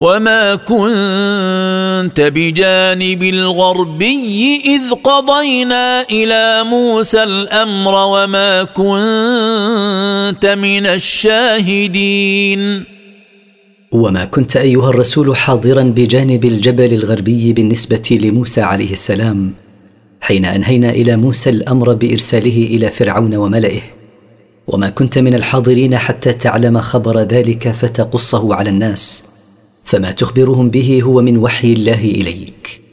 وما كنت بجانب الغربي إذ قضينا إلى موسى الأمر وما كنت من الشاهدين. وما كنت أيها الرسول حاضرا بجانب الجبل الغربي بالنسبة لموسى عليه السلام حين أنهينا إلى موسى الأمر بإرساله إلى فرعون وملئه، وما كنت من الحاضرين حتى تعلم خبر ذلك فتقصه على الناس، فما تخبرهم به هو من وحي الله إليك.